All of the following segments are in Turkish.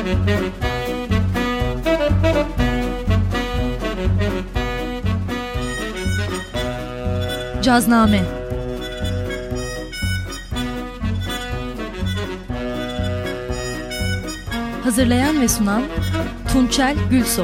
Cazname. Hazırlayan ve sunan Tunçel Gülsoy.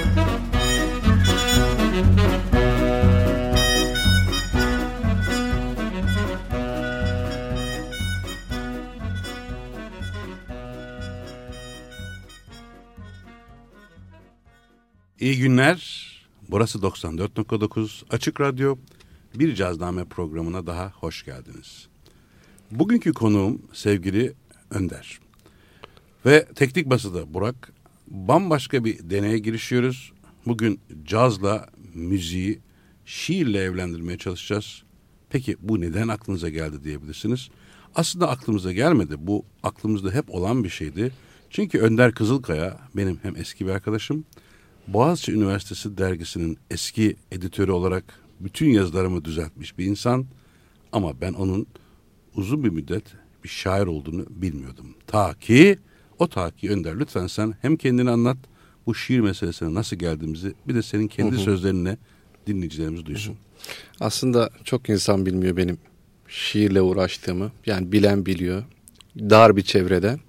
İyi günler. Burası 94.9 Açık Radyo. Bir Cazname programına daha hoş geldiniz. Bugünkü konuğum sevgili Önder. Ve teknik masada Burak. Bambaşka bir deneye girişiyoruz. Bugün cazla müziği şiirle evlendirmeye çalışacağız. Peki bu neden aklınıza geldi diyebilirsiniz. Aslında aklımıza gelmedi. Bu aklımızda hep olan bir şeydi. Çünkü Önder Kızılkaya benim hem eski bir arkadaşım. Boğaziçi Üniversitesi dergisinin eski editörü olarak bütün yazılarımı düzeltmiş bir insan. Ama ben onun uzun bir müddet bir şair olduğunu bilmiyordum. Ta ki Önder lütfen sen hem kendini anlat, bu şiir meselesine nasıl geldiğimizi, bir de senin kendi sözlerinle dinleyicilerimiz duysun. Aslında çok insan bilmiyor benim şiirle uğraştığımı. Yani bilen biliyor. Dar bir çevrede.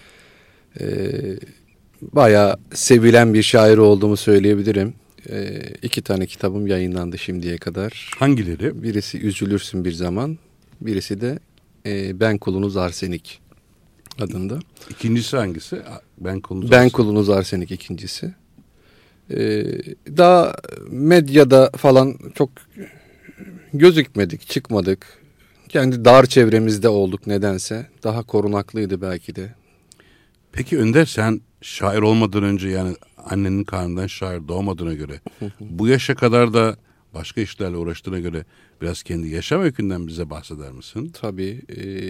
Bayağı sevilen bir şair olduğumu söyleyebilirim. 2 tane kitabım yayınlandı şimdiye kadar. Hangileri? Birisi Üzülürsün Bir Zaman. Birisi de Ben Kulunuz Arsenik adında. İkincisi hangisi? Ben Kulunuz Arsenik ikincisi. Daha medyada falan çok gözükmedik, çıkmadık. Kendi dar çevremizde olduk nedense. Daha korunaklıydı belki de. Peki Önder, sen şair olmadan önce, yani annenin karnından şair doğmadığına göre bu yaşa kadar da başka işlerle uğraştığına göre biraz kendi yaşam öykünden bize bahseder misin? Tabii.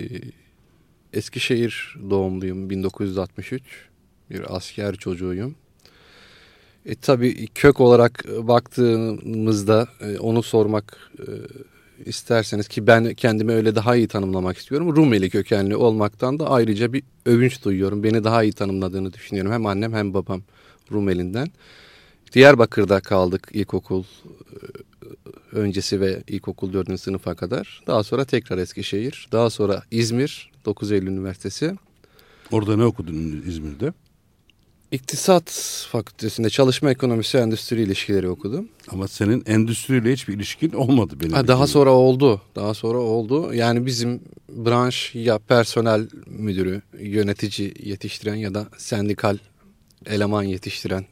Eskişehir doğumluyum, 1963. Bir asker çocuğuyum. Tabii kök olarak baktığımızda onu sormak isterseniz, ki ben kendimi öyle daha iyi tanımlamak istiyorum. Rumeli kökenli olmaktan da ayrıca bir övünç duyuyorum. Beni daha iyi tanımladığını düşünüyorum. Hem annem hem babam Rumeli'nden. Diyarbakır'da kaldık ilkokul öncesi ve ilkokul 4. sınıfa kadar. Daha sonra tekrar Eskişehir. Daha sonra İzmir, 9 Eylül Üniversitesi. Orada ne okudun İzmir'de? İktisat Fakültesi'nde çalışma ekonomisi, endüstri ilişkileri okudum. Ama senin endüstriyle hiçbir ilişkin olmadı benim. Daha sonra oldu. Yani bizim branş ya personel müdürü, yönetici yetiştiren ya da sendikal eleman yetiştiren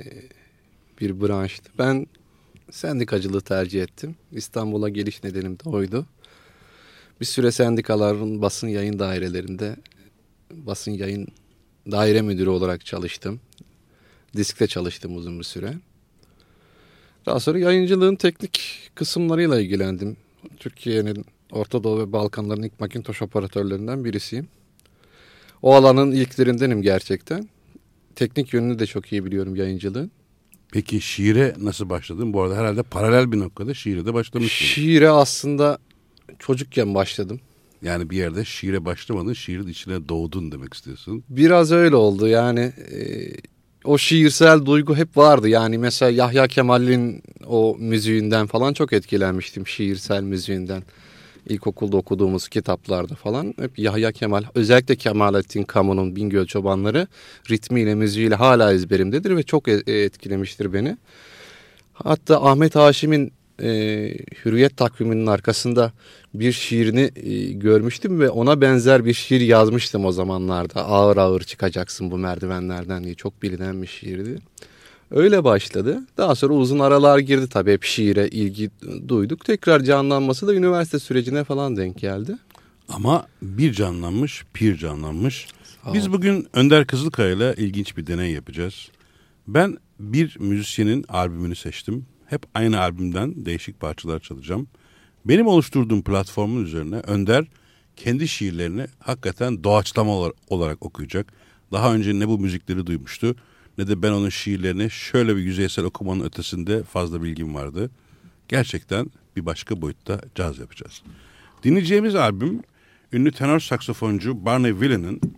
bir branştı. Ben sendikacılığı tercih ettim. İstanbul'a geliş nedenim de oydu. Bir süre sendikaların basın yayın dairelerinde basın yayın daire müdürü olarak çalıştım. Disk'te çalıştım uzun bir süre. Daha sonra yayıncılığın teknik kısımlarıyla ilgilendim. Türkiye'nin Orta Doğu ve Balkanların ilk Macintosh operatörlerinden birisiyim. O alanın ilklerindenim gerçekten. Teknik yönünü de çok iyi biliyorum yayıncılığın. Peki şiire nasıl başladın? Bu arada herhalde paralel bir noktada şiire de başlamışsın. Şiire aslında çocukken başladım. Yani bir yerde şiire başlamadın, şiirin içine doğdun demek istiyorsun. Biraz öyle oldu yani. O şiirsel duygu hep vardı. Yani mesela Yahya Kemal'in o müziğinden falan çok etkilenmiştim, şiirsel müziğinden. İlkokulda okuduğumuz kitaplarda falan hep Yahya Kemal, özellikle Kemalettin Kamun'un Bingöl Çobanları ritmiyle, müziğiyle hala ezberimdedir ve çok etkilemiştir beni. Hatta Ahmet Haşim'in Hürriyet takviminin arkasında bir şiirini görmüştüm ve ona benzer bir şiir yazmıştım o zamanlarda. Ağır ağır çıkacaksın bu merdivenlerden diye, çok bilinen bir şiirdi. Öyle başladı. Daha sonra uzun aralar girdi tabii, hep şiire ilgi duyduk. Tekrar canlanması da üniversite sürecine falan denk geldi. Ama bir canlanmış, pir canlanmış. Biz bugün Önder Kızılkaya ile ilginç bir deney yapacağız. Ben bir müzisyenin albümünü seçtim. Hep aynı albümden değişik parçalar çalacağım. Benim oluşturduğum platformun üzerine Önder kendi şiirlerini hakikaten doğaçlama olarak okuyacak. Daha önce ne bu müzikleri duymuştu, ne de ben onun şiirlerini şöyle bir yüzeysel okumanın ötesinde fazla bilgim vardı. Gerçekten bir başka boyutta caz yapacağız. Dinleyeceğimiz albüm ünlü tenor saksafoncu Barney Wilen'in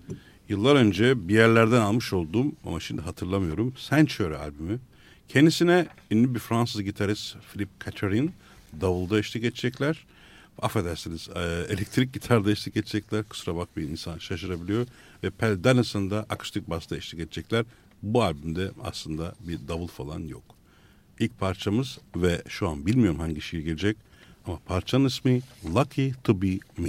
yıllar önce bir yerlerden almış olduğum ama şimdi hatırlamıyorum Sanctuary albümü. Kendisine ünlü bir Fransız gitarist Philippe Catherine davulda eşlik edecekler. Affedersiniz elektrik gitarda eşlik edecekler. Kusura bakmayın insan şaşırabiliyor. Ve Pelle Dennison da akustik basta eşlik edecekler. Bu albümde aslında bir davul falan yok. İlk parçamız ve şu an bilmiyorum hangi şiir gelecek ama parçanın ismi Lucky to be Me.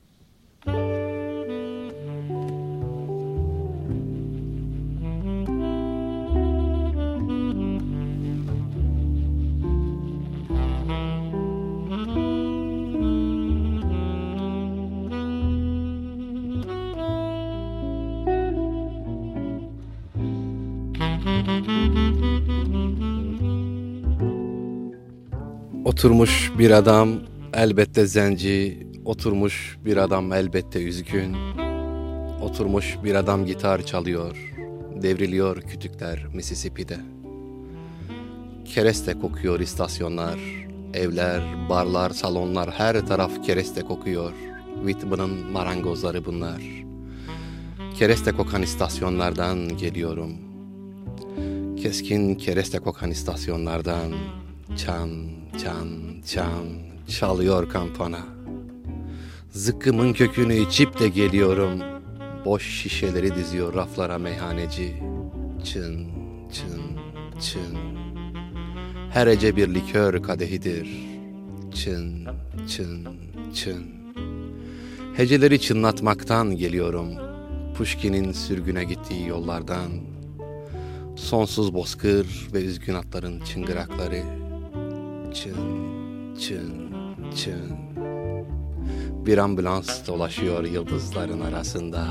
Oturmuş bir adam elbette zenci, oturmuş bir adam elbette üzgün. Oturmuş bir adam gitar çalıyor, devriliyor kütükler Mississippi'de. Kereste kokuyor istasyonlar, evler, barlar, salonlar, her taraf kereste kokuyor. Whitman'ın marangozları bunlar. Kereste kokan istasyonlardan geliyorum. Keskin kereste kokan istasyonlardan çan çan çan çalıyor kampana. Zıkkımın kökünü içip de geliyorum. Boş şişeleri diziyor raflara meyhaneci. Çın çın çın. Her ece bir likör kadehidir. Çın çın çın. Heceleri çınlatmaktan geliyorum. Pushkin'in sürgüne gittiği yollardan. Sonsuz bozkır ve üzgün atların çıngırakları. Çın çın çın. Bir ambulans dolaşıyor yıldızların arasında.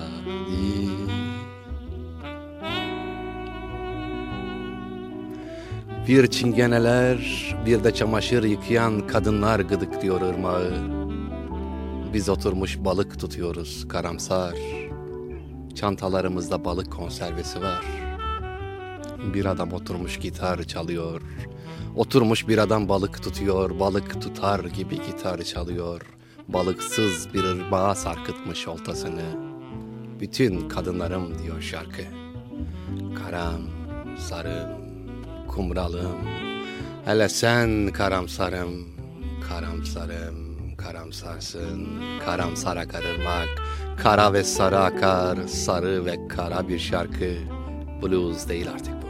Bir çingeneler, bir de çamaşır yıkayan kadınlar gıdıklıyor ırmağı. Biz oturmuş balık tutuyoruz karamsar. Çantalarımızda balık konservesi var. Bir adam oturmuş gitar çalıyor. Oturmuş bir adam balık tutuyor, balık tutar gibi gitar çalıyor. Balıksız bir ırmağa sarkıtmış oltasını. Bütün kadınlarım diyor şarkı. Karam, sarım, kumralım. Hele sen karamsarım, karamsarım, karamsarsın. Karamsar akar ırmak, kara ve sarı akar, sarı ve kara bir şarkı. Blues değil artık bu.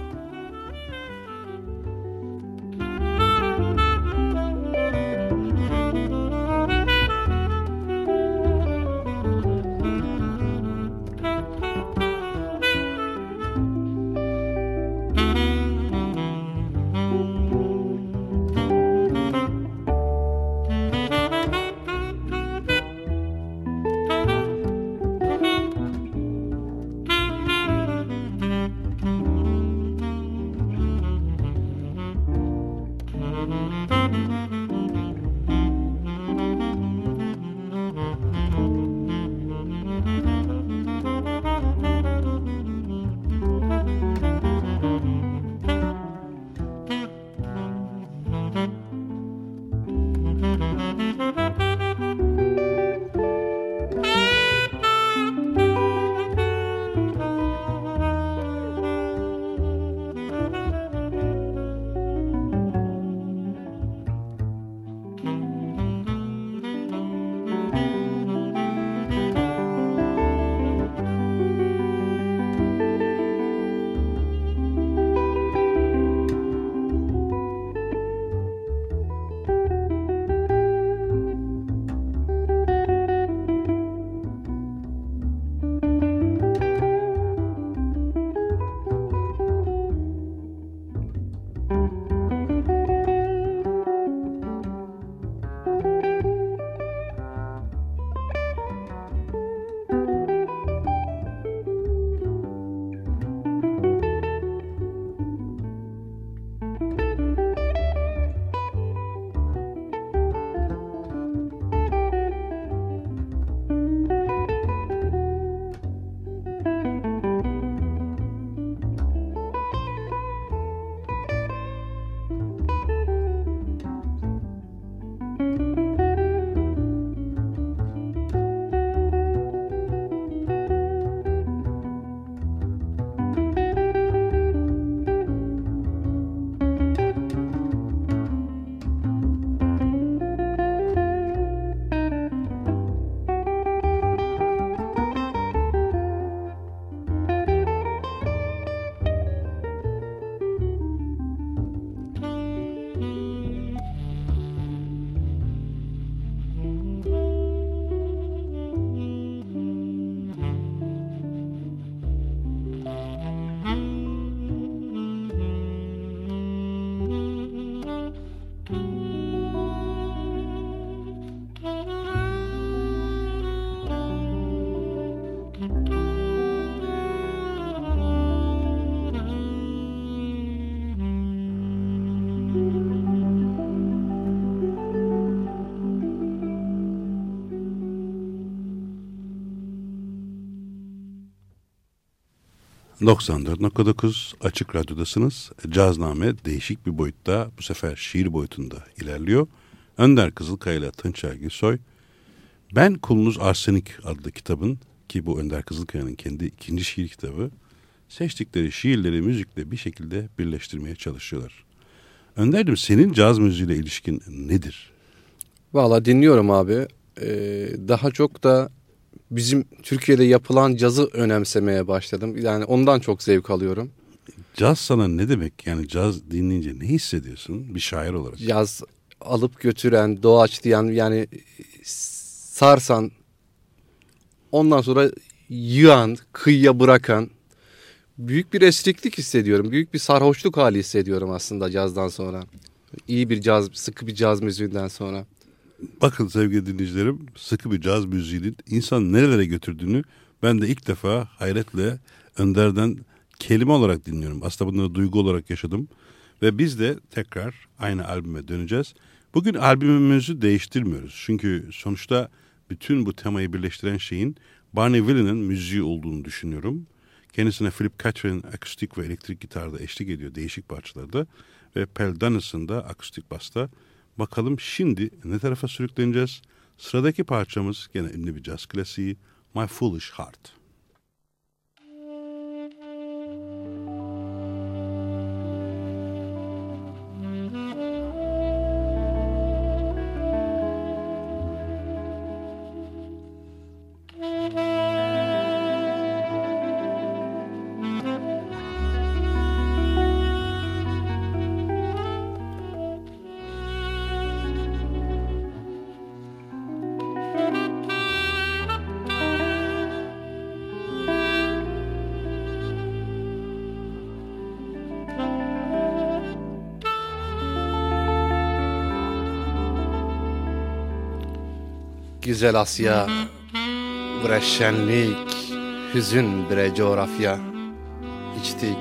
94.9 Açık Radyo'dasınız. Cazname değişik bir boyutta, bu sefer şiir boyutunda ilerliyor. Önder Kızılkaya ile Tunçer Gülsoy. Ben Kulunuz Arsenik adlı kitabın, ki bu Önder Kızılkaya'nın kendi ikinci şiir kitabı, seçtikleri şiirleri müzikle bir şekilde birleştirmeye çalışıyorlar. Önder'cim, senin caz müziğiyle ilişkin nedir? Valla dinliyorum abi. Daha çok da bizim Türkiye'de yapılan cazı önemsemeye başladım. Yani ondan çok zevk alıyorum. Caz sana ne demek? Yani caz dinleyince ne hissediyorsun bir şair olarak? Caz alıp götüren, doğaçlayan, yani sarsan, ondan sonra yığan, kıyıya bırakan büyük bir esriklik hissediyorum. Büyük bir sarhoşluk hali hissediyorum aslında cazdan sonra. İyi bir caz, sıkı bir caz müziğinden sonra. Bakın sevgili dinleyicilerim, sıkı bir caz müziğinin insan nerelere götürdüğünü ben de ilk defa hayretle Önder'den kelime olarak dinliyorum. Aslında bunları duygu olarak yaşadım. Ve biz de tekrar aynı albüme döneceğiz. Bugün albümümüzü değiştirmiyoruz. Çünkü sonuçta bütün bu temayı birleştiren şeyin Barney Willie'nin müziği olduğunu düşünüyorum. Kendisine Philip Catherine akustik ve elektrik gitarda eşlik ediyor değişik parçalarda. Ve Pell Donaldson da akustik basta. Bakalım şimdi ne tarafa sürükleneceğiz? Sıradaki parçamız gene ünlü bir caz klasiği, My Foolish Heart. Güzel Asya, bre şenlik, hüzün bre coğrafya. İçtik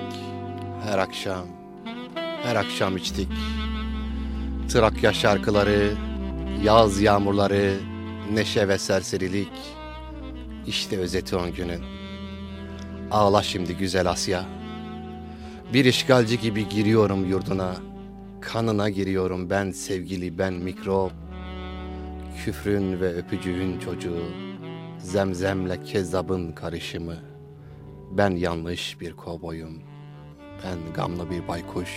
her akşam içtik. Trakya şarkıları, yaz yağmurları, neşe ve serserilik. İşte özeti 10 günün. Ağla şimdi güzel Asya. Bir işgalci gibi giriyorum yurduna. Kanına giriyorum ben sevgili, ben mikrop. Küfrün ve öpücüğün çocuğu, zemzemle kezzabın karışımı. Ben yanlış bir kovboyum, ben gamlı bir baykuş.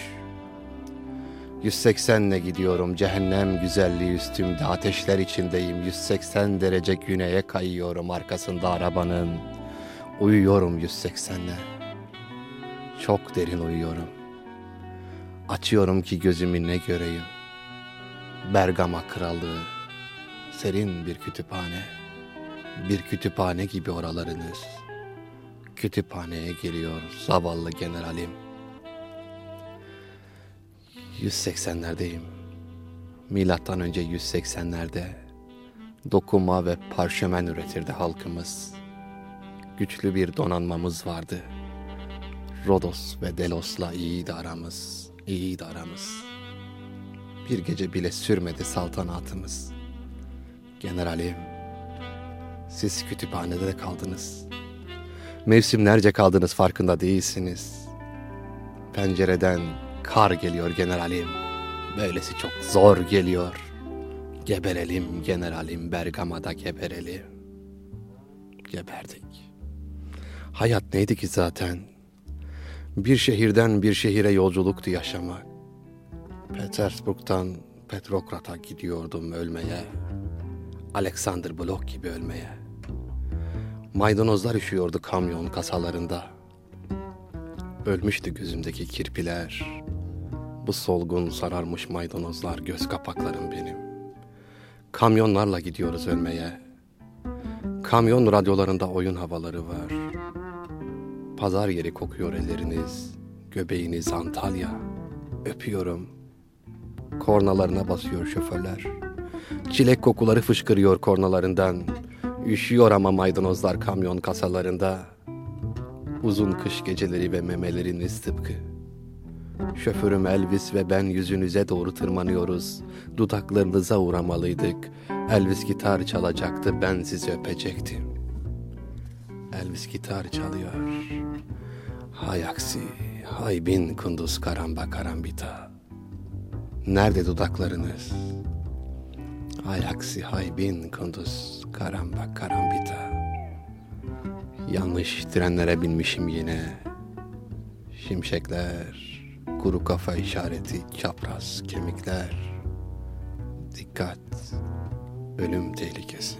180'le gidiyorum, cehennem güzelliği üstümde, ateşler içindeyim. 180 derece güneye kayıyorum arkasında arabanın. Uyuyorum 180'le, çok derin uyuyorum. Açıyorum ki gözümü ne göreyim, Bergama krallığı. Serin bir kütüphane gibi oralarınız. Kütüphaneye geliyor zavallı generalim. 180'lerdeyim. Milattan önce 180'lerde dokuma ve parşömen üretirdi halkımız. Güçlü bir donanmamız vardı. Rodos ve Delos'la iyiydi aramız. Bir gece bile sürmedi saltanatımız. Generalim, siz kütüphanede de kaldınız. Mevsimlerce kaldınız, farkında değilsiniz. Pencereden kar geliyor generalim. Böylesi çok zor geliyor. Geberelim generalim, Bergama'da geberelim. Geberdik. Hayat neydi ki zaten? Bir şehirden bir şehire yolculuktu yaşamak. Petersburg'dan Petrograd'a gidiyordum ölmeye. Alexander Blok gibi ölmeye. Maydanozlar üşüyordu kamyon kasalarında. Ölmüştü gözümdeki kirpiler. Bu solgun sararmış maydanozlar göz kapaklarım benim. Kamyonlarla gidiyoruz ölmeye. Kamyon radyolarında oyun havaları var. Pazar yeri kokuyor elleriniz. Göbeğiniz Antalya. Öpüyorum. Kornalarına basıyor şoförler. Çilek kokuları fışkırıyor kornalarından. Üşüyor ama maydanozlar kamyon kasalarında. Uzun kış geceleri ve memeleriniz tıpkı. Şoförüm Elvis ve ben yüzünüze doğru tırmanıyoruz. Dudaklarınıza uğramalıydık. Elvis gitar çalacaktı, ben sizi öpecektim. Elvis gitar çalıyor. hay aksi, hay bin kunduz karamba karambita. Nerede dudaklarınız? Hay aksi, hay bin kunduz karamba karambita. Yanlış trenlere binmişim yine. Şimşekler, kuru kafa işareti, çapraz kemikler. Dikkat, ölüm tehlikesi.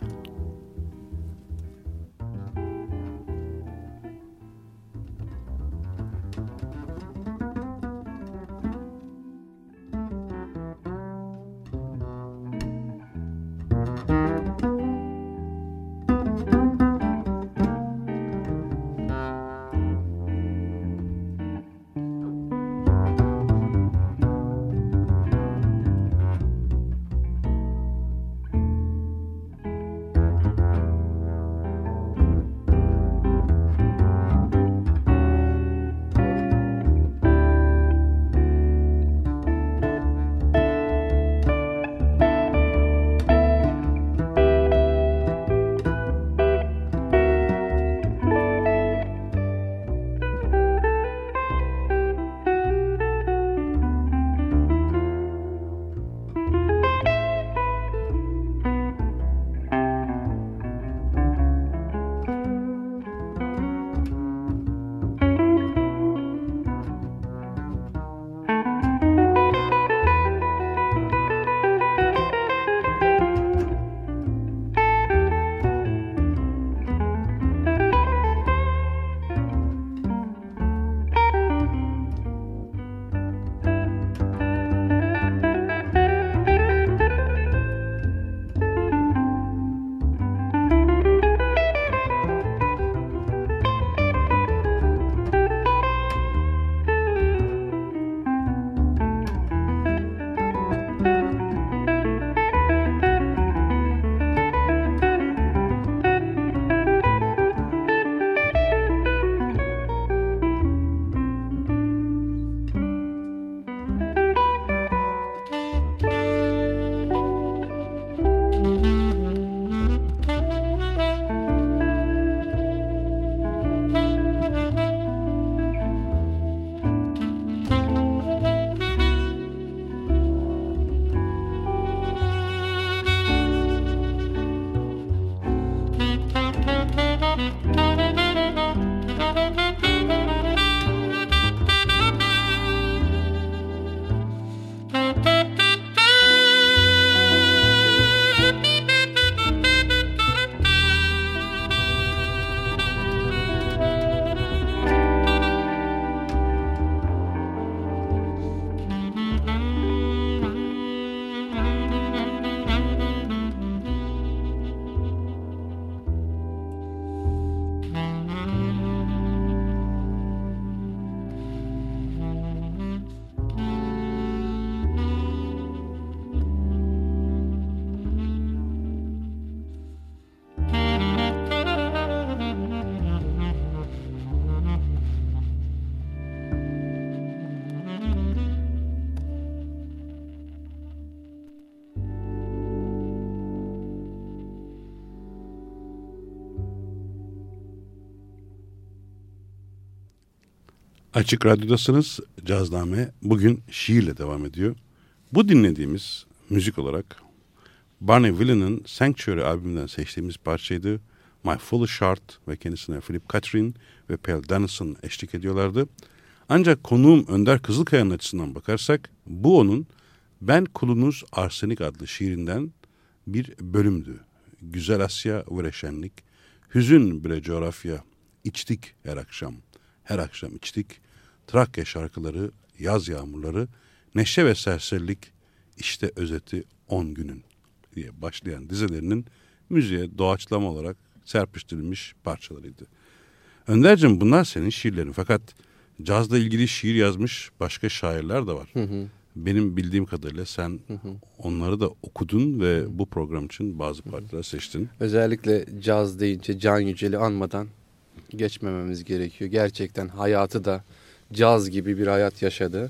Açık Radyo'dasınız. Cazname bugün şiirle devam ediyor. Bu dinlediğimiz müzik olarak Barney Wilen'ın Sanctuary albümünden seçtiğimiz parçaydı. My Foolish Heart ve kendisine Philip Catherine ve Pell Dennison eşlik ediyorlardı. Ancak konuğum Önder Kızılkaya'nın açısından bakarsak bu onun Ben Kulunuz Arsenik adlı şiirinden bir bölümdü. Güzel Asya ve şenlik, hüzün bile coğrafya, içtik her akşam, her akşam içtik, Trakya şarkıları, yaz yağmurları, neşe ve serserilik, işte özeti 10 günün diye başlayan dizelerinin müziğe doğaçlama olarak serpiştirilmiş parçalarıydı. Önder'cim bunlar senin şiirlerin, fakat cazla ilgili şiir yazmış başka şairler de var. Hı hı. Benim bildiğim kadarıyla sen onları da okudun ve bu program için bazı parçalar seçtin. Özellikle caz deyince Can Yücel'i anmadan geçmememiz gerekiyor. Gerçekten hayatı da caz gibi bir hayat yaşadı.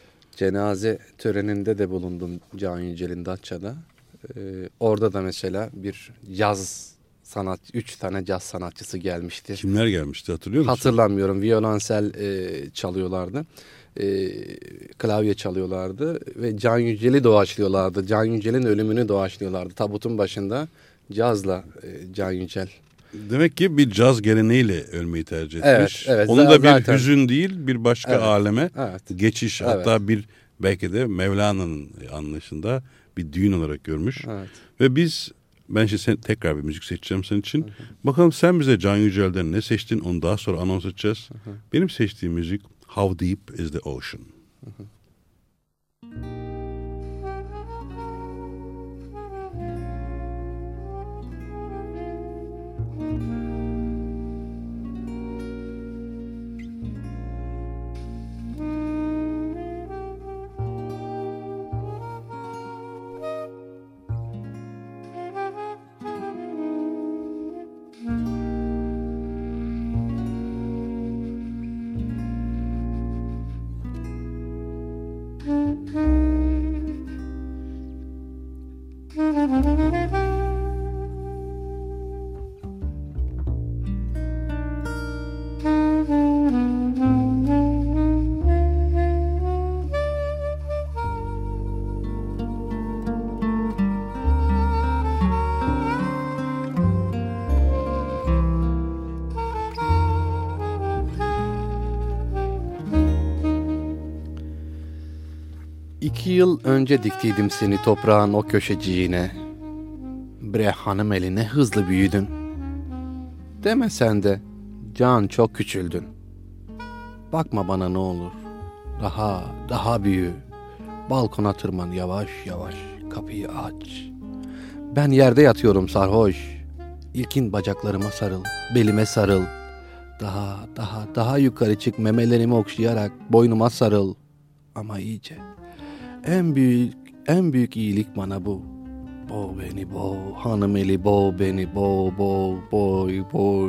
Cenaze töreninde de bulundum Can Yücel'in Datça'da. Orada da mesela bir caz 3 tane caz sanatçısı gelmişti. Kimler gelmişti hatırlıyor musun? Hatırlamıyorum. Violonsel çalıyorlardı. Klavye çalıyorlardı ve Can Yücel'i doğaçlıyorlardı. Can Yücel'in ölümünü doğaçlıyorlardı. Tabutun başında cazla Can Yücel. Demek ki bir caz geleneğiyle ölmeyi tercih etmiş. Evet, Onun da bir zaten hüzün değil, bir başka aleme geçiş. Evet. Hatta belki de Mevlana'nın anlayışında bir düğün olarak görmüş. Evet. Ve ben şimdi tekrar bir müzik seçeceğim senin için. Bakalım sen bize Can Yücel'den ne seçtin, onu daha sonra anons edeceğiz. Benim seçtiğim müzik How Deep is the Ocean. İki yıl önce diktiydim seni toprağın o köşeciğine. Bre hanım eli ne hızlı büyüdün. Deme sen de can çok küçüldün. Bakma bana ne olur. Daha büyü. Balkona tırman yavaş yavaş, kapıyı aç. Ben yerde yatıyorum sarhoş. İlkin bacaklarıma sarıl, belime sarıl. Daha yukarı çık, memelerimi okşayarak boynuma sarıl. Ama iyice. En büyük iyilik bana bu. Boğ beni boğ, hanım eli boğ beni boğ, boy.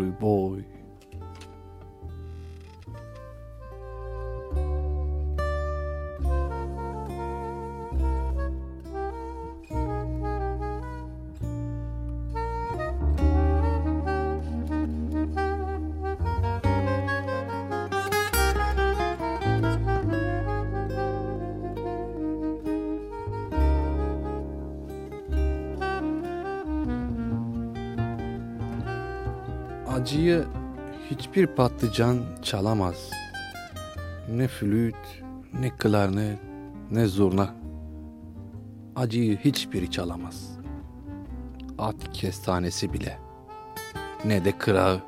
Acıyı hiçbir patlıcan çalamaz. Ne flüt, ne klarnet, ne zurna. Acıyı hiçbiri çalamaz. At kestanesi bile. Ne de kırağı.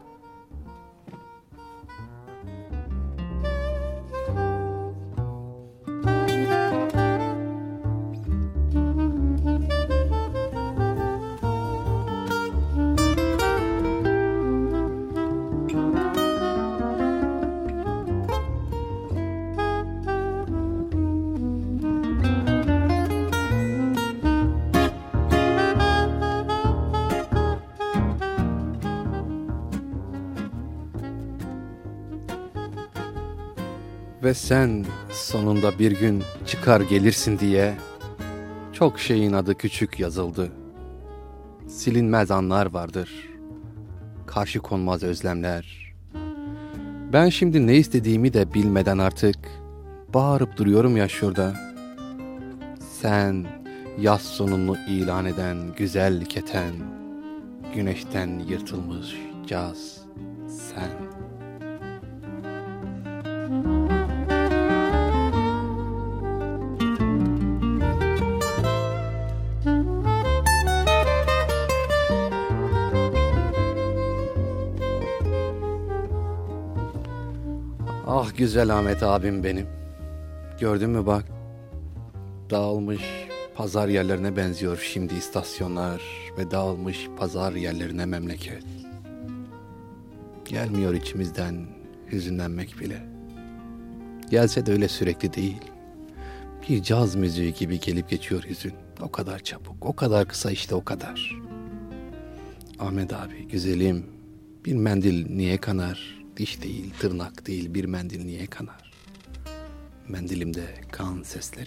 Ve sen sonunda bir gün çıkar gelirsin diye çok şeyin adı küçük yazıldı. Silinmez anlar vardır, karşı konmaz özlemler. Ben şimdi ne istediğimi de bilmeden artık bağırıp duruyorum ya şurada. Sen yaz sonunu ilan eden güzel keten, güneşten yırtılmış caz sen. Ah güzel Ahmet abim benim. Gördün mü bak. Dağılmış pazar yerlerine benziyor şimdi istasyonlar ve dağılmış pazar yerlerine memleket. Gelmiyor içimizden hüzünlenmek bile. Gelse de öyle sürekli değil. Bir caz müziği gibi gelip geçiyor hüzün. O kadar çabuk, o kadar kısa işte o kadar. Ahmet abi güzelim, bir mendil niye kanar? Diş değil, tırnak değil, bir mendil niye kanar? Mendilimde kan sesleri.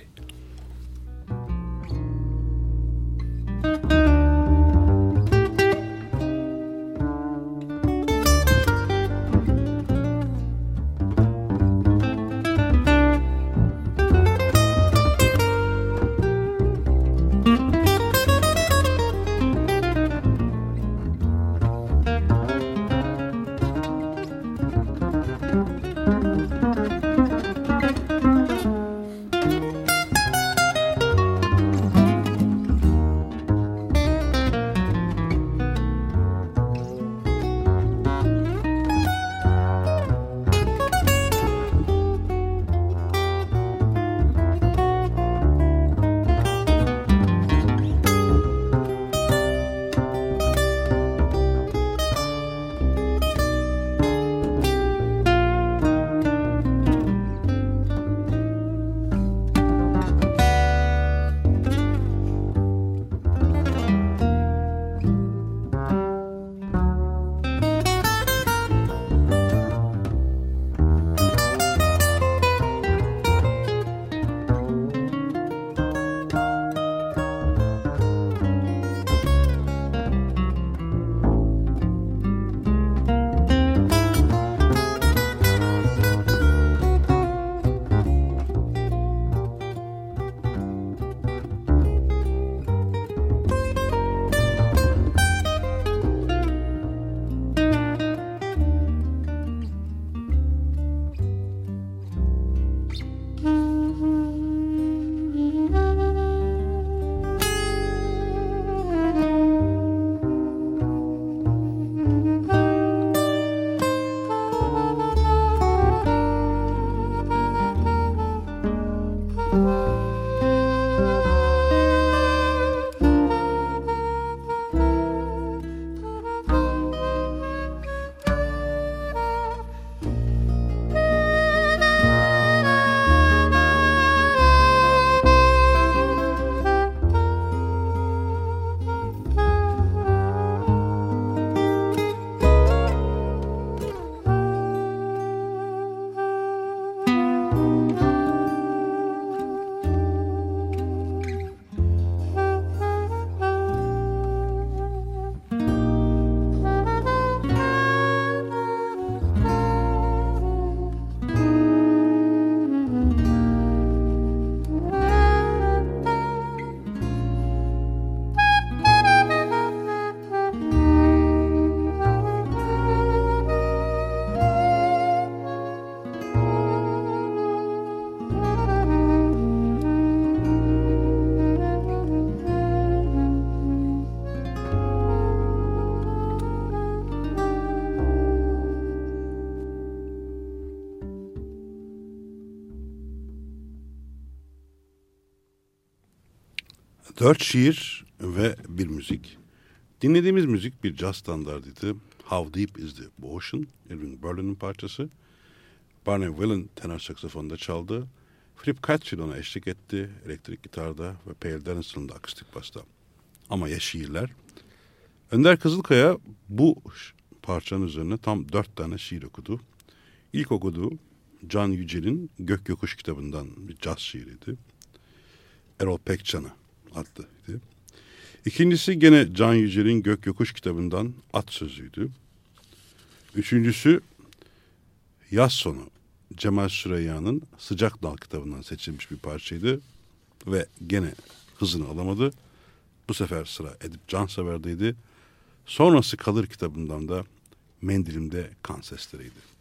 4 şiir ve bir müzik. Dinlediğimiz müzik bir caz standardıydı. How Deep Is the Ocean, Irving Berlin'in parçası. Barney Whelan tenor saksafonda çaldı. Philip Cattrall ona eşlik etti elektrik gitarda ve Pale Dennison'da akustik basta. Ama ya şiirler? Önder Kızılkaya bu parçanın üzerine tam 4 tane şiir okudu. İlk okuduğu Can Yücel'in Gök Yokuş kitabından bir caz şiiriydi. Erol Pekcan'ı adlıydı. İkincisi gene Can Yücel'in Gök Yokuş kitabından At Sözü'ydü. Üçüncüsü Yaz Sonu Cemal Süreyya'nın Sıcak Dal kitabından seçilmiş bir parçaydı. Ve gene hızını alamadı. Bu sefer sıra Edip Cansever'deydi. Sonrası Kalır kitabından da Mendilimde Kan Sesleriydi.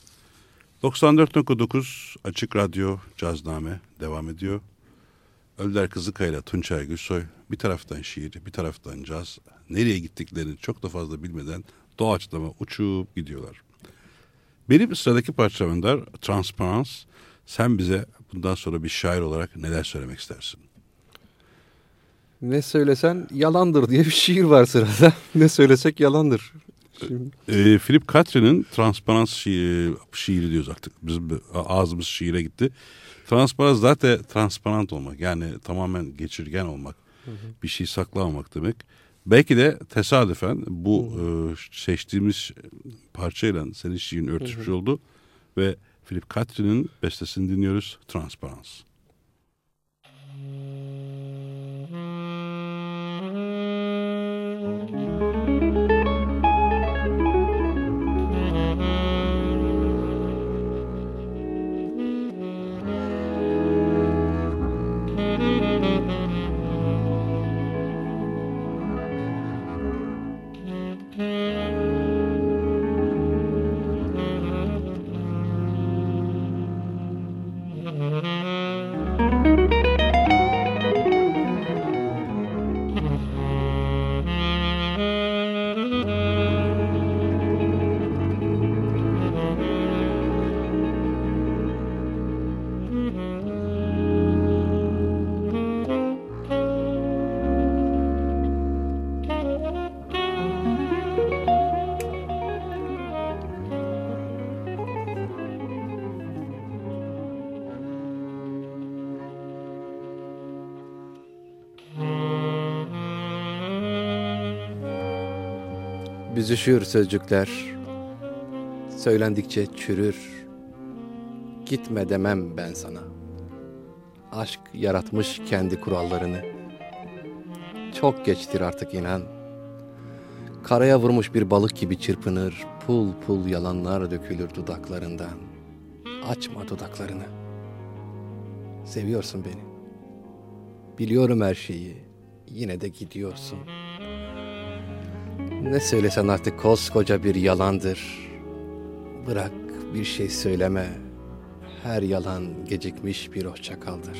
94.9 Açık Radyo Cazname devam ediyor. Önder Kızılkaya ile Tunçer Gülsoy bir taraftan şiir, bir taraftan caz. Nereye gittiklerini çok da fazla bilmeden doğaçlama uçup gidiyorlar. Benim sıradaki parçam Önder, Transparence. Sen bize bundan sonra bir şair olarak neler söylemek istersin? Ne söylesen yalandır diye bir şiir var sırada. Ne söylesek yalandır. Philip Cattrall'in Transparence şiiri diyoruz artık. Bizim ağzımız şiire gitti. Transparans zaten transparent olmak, yani tamamen geçirgen olmak, bir şey saklamamak demek. Belki de tesadüfen bu seçtiğimiz parçayla senin şiirin örtüşmüş oldu ve Philip Cattrall'in bestesini dinliyoruz, Transparans. Büzüşür sözcükler, söylendikçe çürür. Gitme demem ben sana. Aşk yaratmış kendi kurallarını. Çok geçtir artık inan. Karaya vurmuş bir balık gibi çırpınır. Pul pul yalanlar dökülür dudaklarından. Açma dudaklarını. Seviyorsun beni. Biliyorum her şeyi. Yine de gidiyorsun. Ne söylesen artık koskoca bir yalandır. Bırak bir şey söyleme. Her yalan gecikmiş bir hoşça kaldır.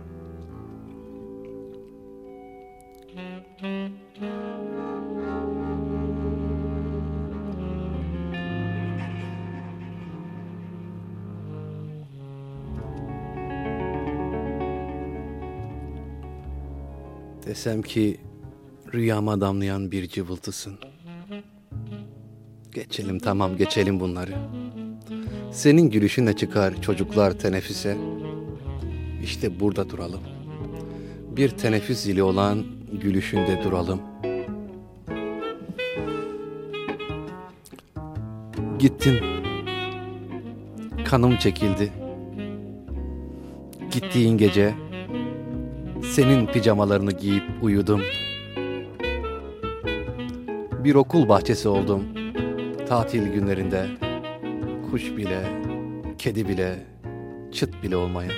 Desem ki rüyama damlayan bir cıvıltısın. Geçelim, tamam geçelim bunları. Senin gülüşünle çıkar çocuklar teneffüse. İşte burada duralım. Bir teneffüs zili olan gülüşünde duralım. Gittin. Kanım çekildi. Gittiğin gece senin pijamalarını giyip uyudum. Bir okul bahçesi oldum. Tatil günlerinde kuş bile, kedi bile, çıt bile olmayan.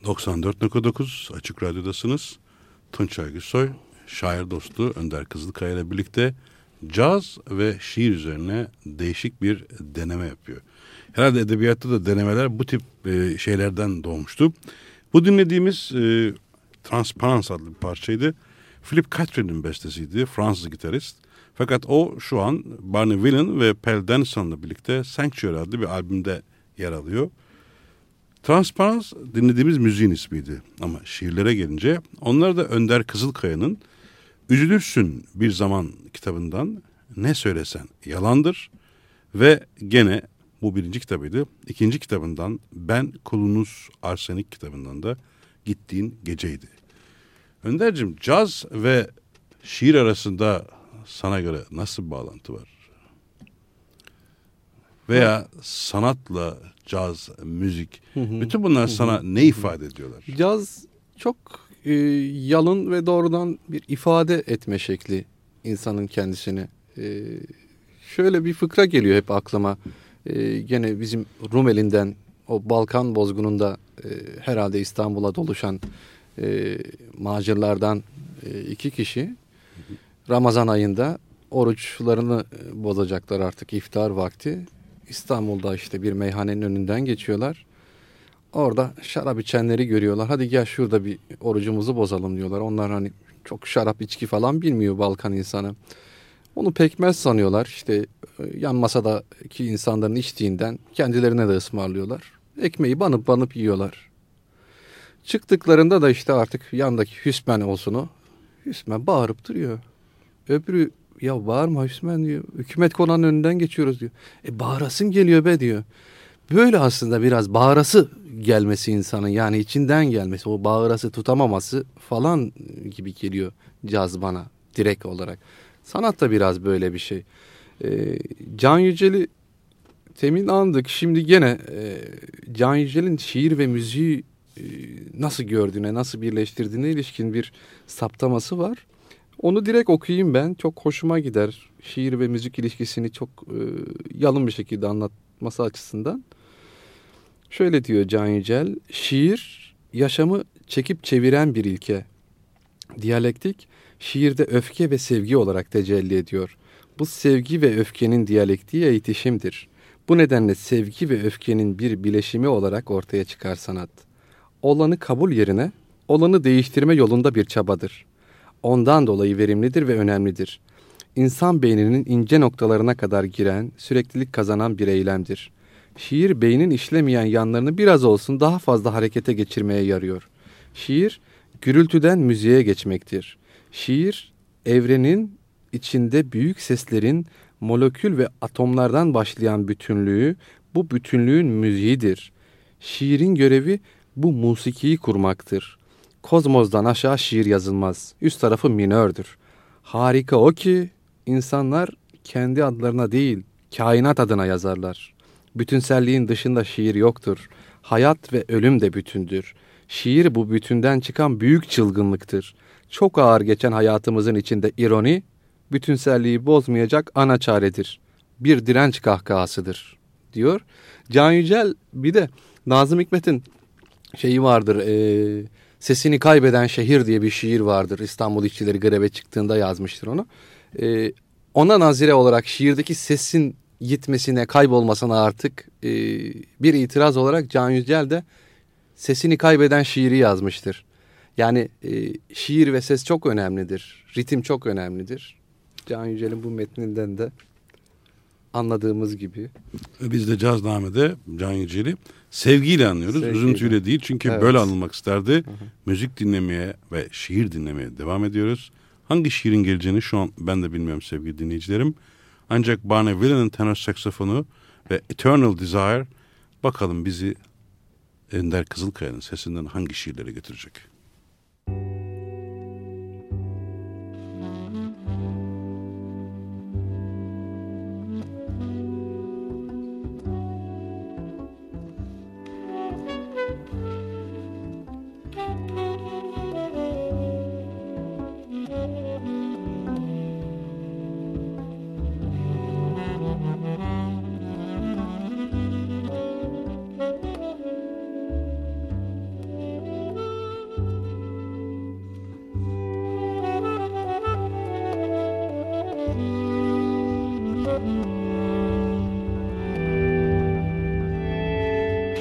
94.9 Açık Radyo'dasınız. Tunçay Gülsoy, şair dostu Önder Kızılkaya ile birlikte caz ve şiir üzerine değişik bir deneme yapıyor. Herhalde edebiyatta da denemeler bu tip şeylerden doğmuştu. Bu dinlediğimiz Transparence adlı bir parçaydı. Philip Catherine'in bestesiydi, Fransız gitarist. Fakat o şu an Barney Whelan ve Pell Denison'la birlikte Sanctuary adlı bir albümde yer alıyor. Transparence dinlediğimiz müziğin ismiydi ama şiirlere gelince onlar da Önder Kızılkaya'nın Üzülürsün Bir Zaman kitabından Ne Söylesen Yalandır ve gene bu birinci kitabıydı. İkinci kitabından Ben Kulunuz Arsenik kitabından da Gittiğin Geceydi. Önder'cim, caz ve şiir arasında sana göre nasıl bir bağlantı var? Veya sanatla caz, müzik, bütün bunlar sana ne ifade ediyorlar? Caz çok yalın ve doğrudan bir ifade etme şekli insanın kendisini. Şöyle bir fıkra geliyor hep aklıma. Gene bizim Rumeli'nden o Balkan bozgununda herhalde İstanbul'a doluşan macirlardan 2 kişi Ramazan ayında oruçlarını bozacaklar artık iftar vakti. İstanbul'da işte bir meyhanenin önünden geçiyorlar. Orada şarap içenleri görüyorlar. Hadi gel şurada bir orucumuzu bozalım diyorlar. Onlar hani çok şarap içki falan bilmiyor Balkan insanı. Onu pekmez sanıyorlar. İşte yan masadaki insanların içtiğinden kendilerine de ısmarlıyorlar. Ekmeği banıp banıp yiyorlar. Çıktıklarında da işte artık yandaki Hüsmen olsun o. Hüsmen bağırıp duruyor. Öbürü ya bağırma Hüsmen diyor. Hükümet konağının önünden geçiyoruz diyor. Bağırasın geliyor be diyor. Böyle aslında biraz bağırası gelmesi insanın, yani içinden gelmesi, o bağırası tutamaması falan gibi geliyor caz bana direkt olarak. Sanat da biraz böyle bir şey. Can Yücel'i temin andık. Şimdi gene Can Yücel'in şiir ve müziği nasıl gördüğüne, nasıl birleştirdiğine ilişkin bir saptaması var. Onu direkt okuyayım ben. Çok hoşuma gider. Şiir ve müzik ilişkisini çok yalın bir şekilde anlatması açısından. Şöyle diyor Can Yücel: şiir yaşamı çekip çeviren bir ilke. Diyalektik şiirde öfke ve sevgi olarak tecelli ediyor. Bu sevgi ve öfkenin diyalektiği eğitişimdir. Bu nedenle sevgi ve öfkenin bir bileşimi olarak ortaya çıkar sanat. Olanı kabul yerine olanı değiştirme yolunda bir çabadır. Ondan dolayı verimlidir ve önemlidir. İnsan beyninin ince noktalarına kadar giren, süreklilik kazanan bir eylemdir. Şiir beynin işlemeyen yanlarını biraz olsun daha fazla harekete geçirmeye yarıyor. Şiir gürültüden müziğe geçmektir. Şiir evrenin içinde büyük seslerin molekül ve atomlardan başlayan bütünlüğü, bu bütünlüğün müziğidir. Şiirin görevi bu musikiyi kurmaktır. Kozmos'dan aşağı şiir yazılmaz. Üst tarafı minördür. Harika o ki insanlar kendi adlarına değil, kainat adına yazarlar. Bütünselliğin dışında şiir yoktur. Hayat ve ölüm de bütündür. Şiir bu bütünden çıkan büyük çılgınlıktır. Çok ağır geçen hayatımızın içinde ironi, bütünselliği bozmayacak ana çaredir. Bir direnç kahkahasıdır, diyor. Can Yücel bir de Nazım Hikmet'in şeyi vardır, Sesini Kaybeden Şehir diye bir şiir vardır. İstanbul işçileri greve çıktığında yazmıştır onu. Ona nazire olarak şiirdeki sesin gitmesine, kaybolmasına artık bir itiraz olarak Can Yücel de Sesini Kaybeden Şiiri yazmıştır. Yani şiir ve ses çok önemlidir. Ritim çok önemlidir. Can Yücel'in bu metninden de anladığımız gibi. Biz de Cazname'de Can Yücel'i sevgiyle anlıyoruz. Sevgiyle. Üzüntüyle değil, çünkü Evet. böyle anılmak isterdi. Müzik dinlemeye ve şiir dinlemeye devam ediyoruz. Hangi şiirin geleceğini şu an ben de bilmiyorum sevgili dinleyicilerim. Ancak Barney Whelan'ın tenor saksafonu ve Eternal Desire bakalım bizi Önder Kızılkaya'nın sesinden hangi şiirlere götürecek?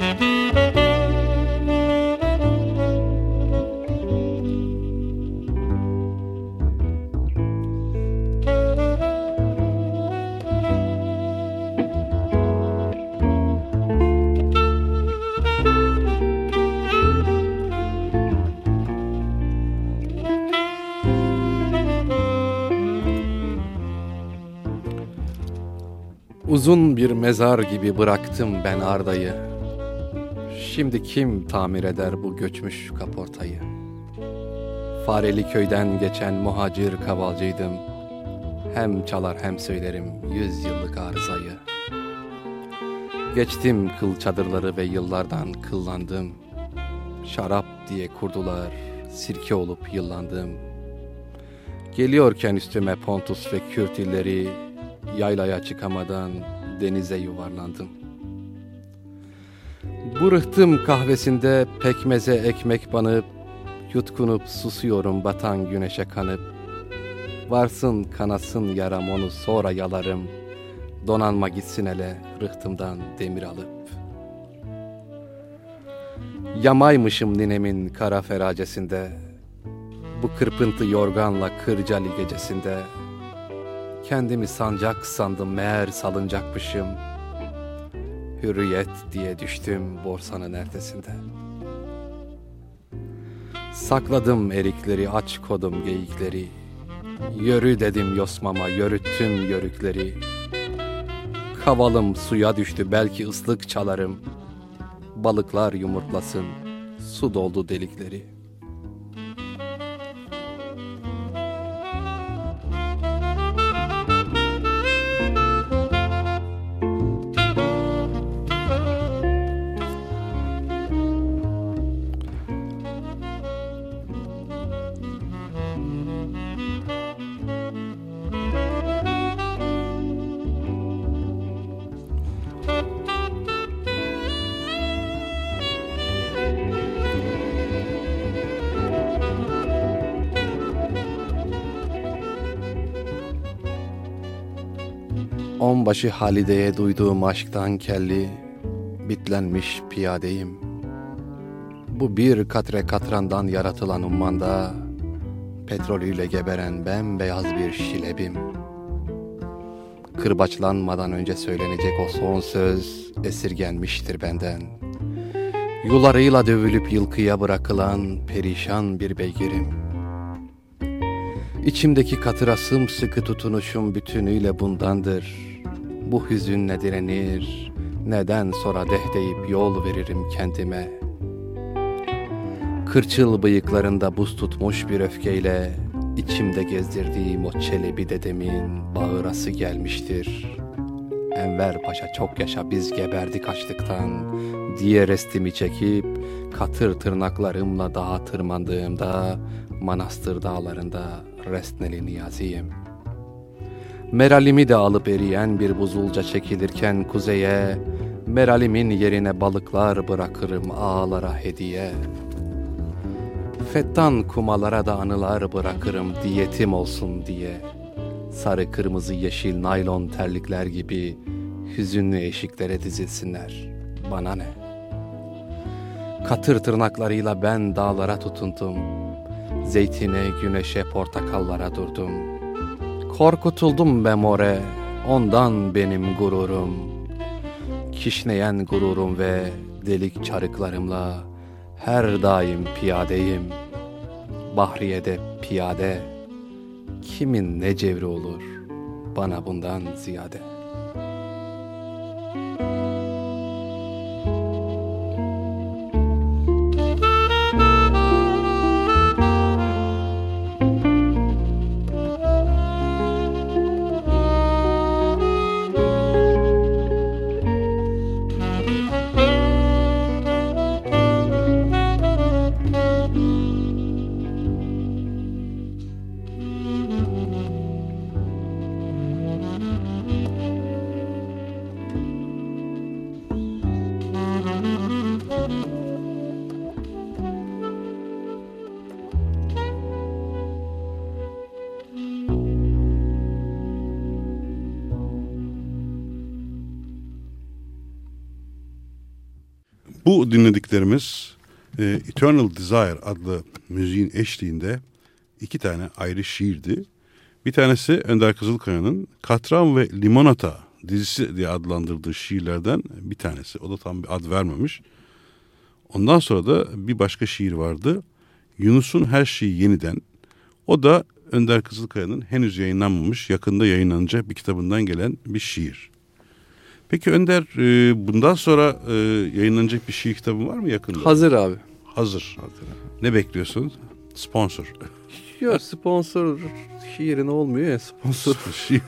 Uzun bir mezar gibi bıraktım ben Arda'yı. Şimdi kim tamir eder bu göçmüş kaportayı? Fareli köyden geçen muhacir kavalcıydım. Hem çalar hem söylerim 100 yıllık arızayı. Geçtim kıl çadırları ve yıllardan kıllandım. Şarap diye kurdular, sirke olup yıllandım. Geliyorken üstüme Pontus ve Kürt illeri, yaylaya çıkamadan denize yuvarlandım. Bu rıhtım kahvesinde pekmeze ekmek banıp, yutkunup susuyorum batan güneşe kanıp. Varsın kanasın yaram onu sonra yalarım, donanma gitsin hele rıhtımdan demir alıp. Yamaymışım ninemin kara feracesinde, bu kırpıntı yorganla Kırcalı gecesinde. Kendimi sancak sandım meğer salıncakmışım. Hürriyet diye düştüm borsanın ertesinde. Sakladım erikleri, aç kodum geyikleri. Yörü dedim yosmama, yörüttüm yörükleri. Kavalım suya düştü, belki ıslık çalarım. Balıklar yumurtlasın, su doldu delikleri. Onbaşı Halide'ye duyduğum aşktan kelli, bitlenmiş piyadeyim. Bu bir katre katrandan yaratılan ummanda, petrolüyle geberen bembeyaz bir şilebim. Kırbaçlanmadan önce söylenecek o son söz esirgenmiştir benden. Yularıyla dövülüp yılkıya bırakılan perişan bir beygirim. İçimdeki katıra sımsıkı tutunuşum bütünüyle bundandır. Bu hüzünle direnir, neden sonra deh deyip yol veririm kendime. Kırçıl bıyıklarında buz tutmuş bir öfkeyle, içimde gezdirdiğim o Çelebi dedemin bağırası gelmiştir. Enver Paşa çok yaşa biz geberdik açlıktan diye restimi çekip, katır tırnaklarımla dağa tırmandığımda, Manastır dağlarında Resneli Niyazi'yim. Meralimi de alıp eriyen bir buzulca çekilirken kuzeye, meralimin yerine balıklar bırakırım ağlara hediye. Fettan kumalara da anılar bırakırım diyetim olsun diye. Sarı kırmızı yeşil naylon terlikler gibi hüzünlü eşiklere dizilsinler, bana ne? Katır tırnaklarıyla ben dağlara tutundum. Zeytine, güneşe, portakallara durdum. Korkutuldum be more, ondan benim gururum. Kişneyen gururum ve delik çarıklarımla her daim piyadeyim. Bahriye'de piyade, kimin ne cevri olur bana bundan ziyade. Bu dinlediklerimiz Eternal Desire adlı müziğin eşliğinde 2 tane ayrı şiirdi. Bir tanesi Önder Kızılkaya'nın Katran ve Limonata dizisi diye adlandırdığı şiirlerden bir tanesi. O da tam bir ad vermemiş. Ondan sonra da bir başka şiir vardı. Yunus'un Her Şeyi Yeniden. O da Önder Kızılkaya'nın henüz yayınlanmamış, yakında yayınlanacak bir kitabından gelen bir şiir. Peki Önder, bundan sonra yayınlanacak bir şiir kitabın var mı yakında? Hazır abi. Hazır. Ne bekliyorsun? Sponsor. Yok, sponsor şiirin olmuyor ya, sponsor. Şiir.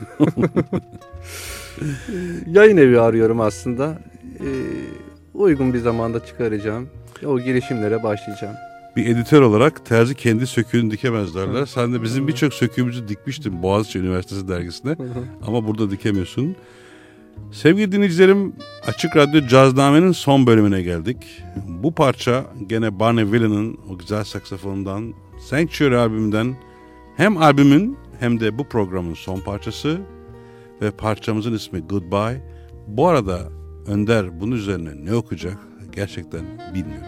Yayın evi arıyorum aslında. Uygun bir zamanda çıkaracağım. O girişimlere başlayacağım. Bir editör olarak terzi kendi söküğünü dikemez derler. Sen de bizim birçok söküğümüzü dikmiştin Boğaziçi Üniversitesi dergisine. Ama burada dikemiyorsun. Sevgili dinleyicilerim, Açık Radyo Cazname'nin son bölümüne geldik. Bu parça gene Barney Whelan'ın o güzel saksafonundan, Sanctuary albümünden, hem albümün hem de bu programın son parçası ve parçamızın ismi Goodbye. Bu arada Önder bunun üzerine ne okuyacak gerçekten bilmiyorum.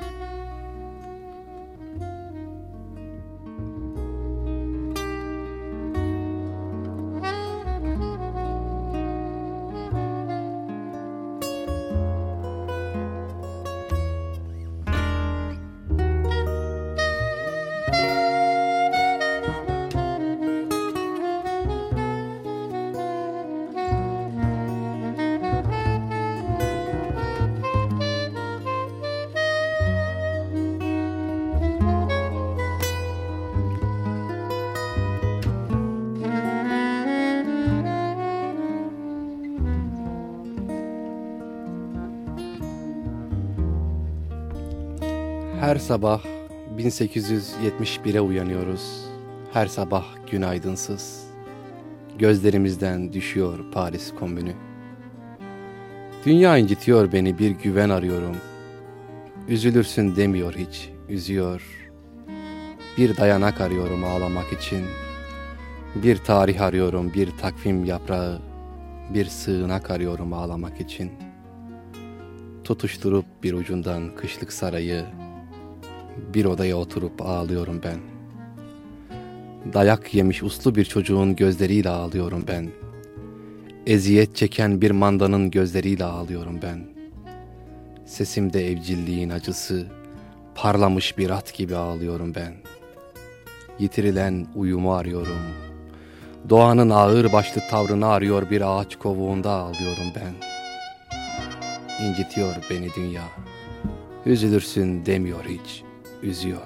Her sabah 1871'e uyanıyoruz. Her sabah günaydınsız. Gözlerimizden düşüyor Paris Komünü. Dünya incitiyor beni, bir güven arıyorum. Üzülürsün demiyor hiç, üzüyor. Bir dayanak arıyorum ağlamak için. Bir tarih arıyorum, bir takvim yaprağı. Bir sığınak arıyorum ağlamak için. Tutuşturup bir ucundan kışlık sarayı, bir odaya oturup ağlıyorum ben. Dayak yemiş uslu bir çocuğun gözleriyle ağlıyorum ben. Eziyet çeken bir mandanın gözleriyle ağlıyorum ben. Sesimde evcilliğin acısı, parlamış bir at gibi ağlıyorum ben. Yitirilen uyumu arıyorum. Doğanın ağır başlı tavrını arıyor bir ağaç kovuğunda ağlıyorum ben. İncitiyor beni dünya. Üzülürsün demiyor hiç, üzüyor.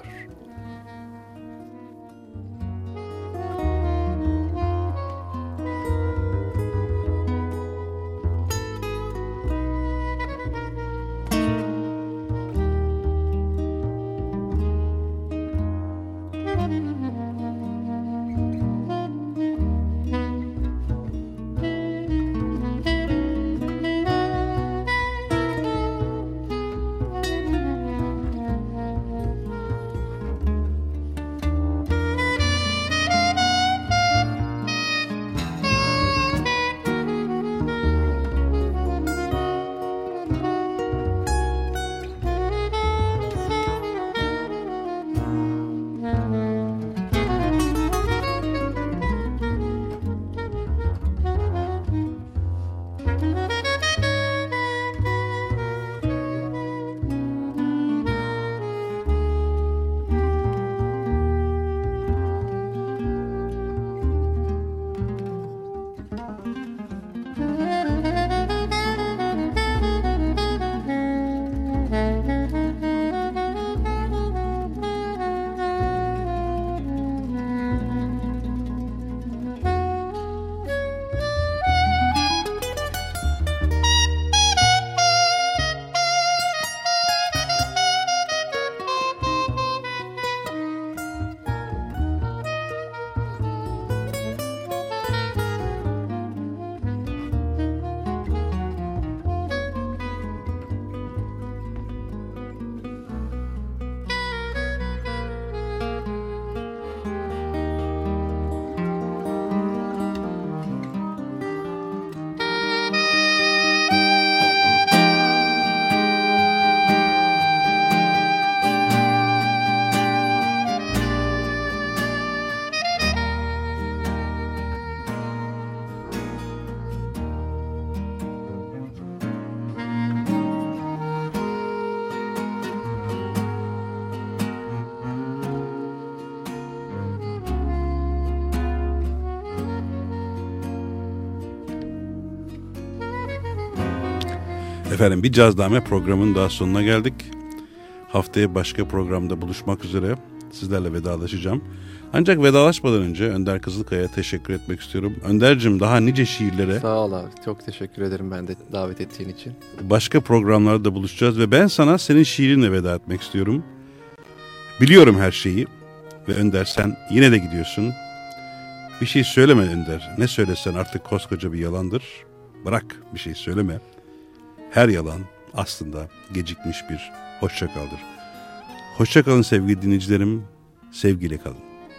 Efendim, bir Cazname programının daha sonuna geldik. Haftaya başka programda buluşmak üzere sizlerle vedalaşacağım. Ancak vedalaşmadan önce Önder Kızılkaya'ya teşekkür etmek istiyorum. Önder'cim, daha nice şiirlere... Sağ ol abi. Çok teşekkür ederim ben de davet ettiğin için. Başka programlarda buluşacağız ve ben sana senin şiirinle veda etmek istiyorum. Biliyorum her şeyi ve Önder, sen yine de gidiyorsun. Bir şey söyleme Önder. Ne söylesen artık koskoca bir yalandır. Bırak, bir şey söyleme. Her yalan aslında gecikmiş bir hoşça kaldır. Hoşça kalın sevgili dinleyicilerim. Sevgiyle kalın.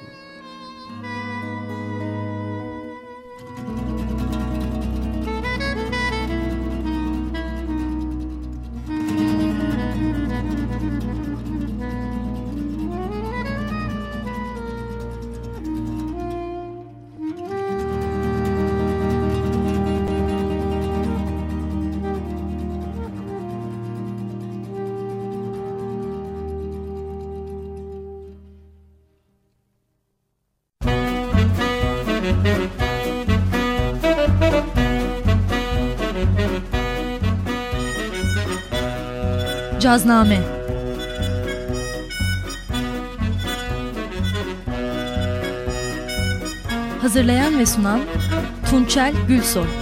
Cazname. Hazırlayan ve sunan Tunçel Gülsoy.